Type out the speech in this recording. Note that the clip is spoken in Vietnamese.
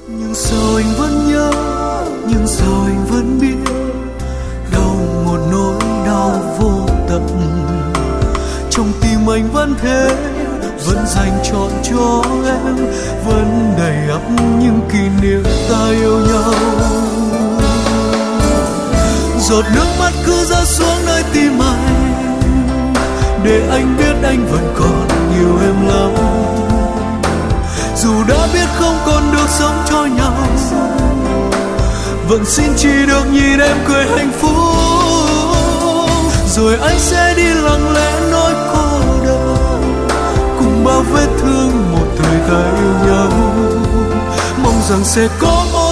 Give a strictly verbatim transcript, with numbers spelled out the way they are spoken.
Nhưng sao anh vẫn nhớ, nhưng sao anh vẫn biết đau một nỗi đau vô tận. Trong tim anh vẫn thế, vẫn dành trọn cho em, vẫn đầy ắp những kỷ niệm ta yêu nhau. Giọt nước mắt cứ rơi xuống nơi tim anh, để anh biết anh vẫn còn yêu em lắm. Dù đã biết không còn được sống cho nhau, vẫn xin chỉ được nhìn em cười hạnh phúc. Rồi anh sẽ đi lặng lẽ nỗi cô đơn, cùng bao vết thương một thời ta yêu nhau. Mong rằng sẽ có một